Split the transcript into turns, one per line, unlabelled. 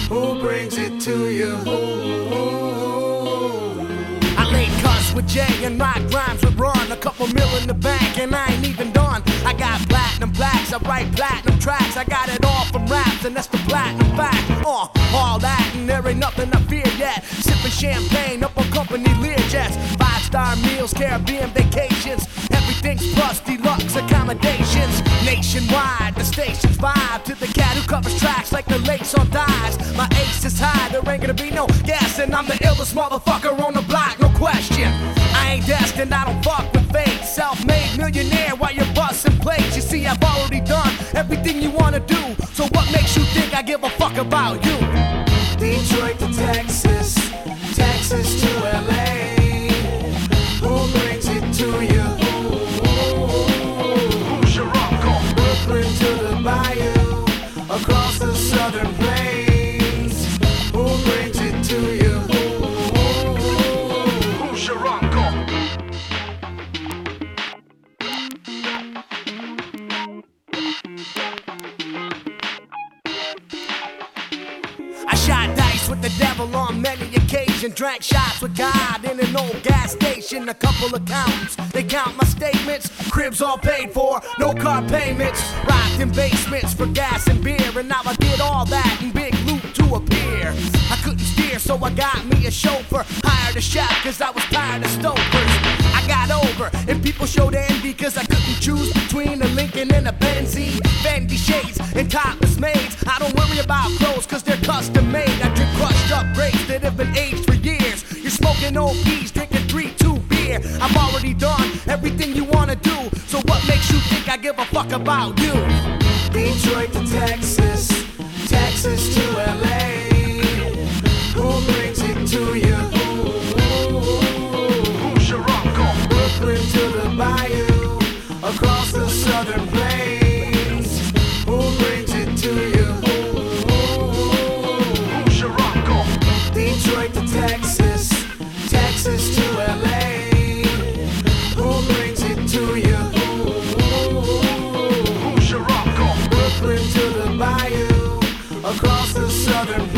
Who brings it to you?
I laid cuss with Jay and rock rhymes with Ron. A couple mil in the bank and I ain't even done. I got platinum plaques, I write platinum tracks. I got it all from raps and that's the platinum fact. All that and there ain't nothing I fear yet. Sipping champagne up on company Learjets. 5-star meals, Caribbean vacations. Everything's plus deluxe accommodations. Nationwide, the stations vibe to the cat who covers tracks like the lace on dies. My ace is high, there ain't gonna be no gas, and I'm the illest motherfucker on the block, no question. I ain't destined, I don't fuck with fate. Self-made millionaire while you're busting plates. You see, I've already done everything you wanna do. So what makes you think I give a fuck about you?
Detroit to Texas, Texas to LA. Who brings it to you? Who's your uncle? Brooklyn to the bayou, across the southern plains. Who brings it to you? Who's your uncle?
I shot dice with the devil on many occasions. Drank shots with God in an old gas station. A couple accountants, they count my statements. Cribs all paid for, no car payments. Rocked in basements for gas and beer. And now I did all that in big loot to appear. I couldn't steer, so I got me a chauffeur. Hired a chef, cause I was tired of stokers. I got over, and people showed envy, cause I couldn't choose between a Lincoln and a Benzie. Fendi shades and topless maids. I don't worry about clothes, cause they're custom made. I drink crushed up grapes that have been aged for years. You're smoking OPs, drinking 3-2 beer. I've already done everything you wanna do. So what makes you think I give a fuck about you?
Detroit to Texas, Texas to LA. Who brings it to you? Who's your uncle? Brooklyn to the bayou, across the southern plains. Who brings it to you? Who's your uncle? Detroit to Texas, Texas to LA. Who brings it to you? Who's your uncle? Brooklyn to the bayou, across the southern plains.